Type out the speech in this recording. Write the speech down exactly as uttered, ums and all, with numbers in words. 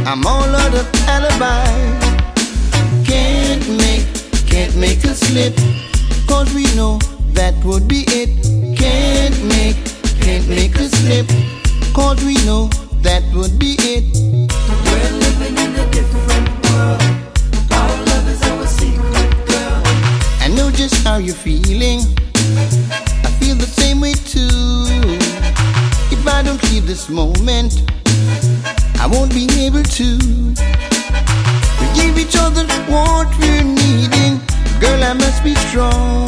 I'm all out of alibi. Can't make, can't make a slip, cause we know that would be it. Can't make, can't make a slip, cause we know that would be it. We're living in a different world. Our love is our secret, girl. I know just how you're feeling. I feel the same way too. If I don't feel this moment, I won't be able to. We give each other what we're needing. Girl, I must be strong.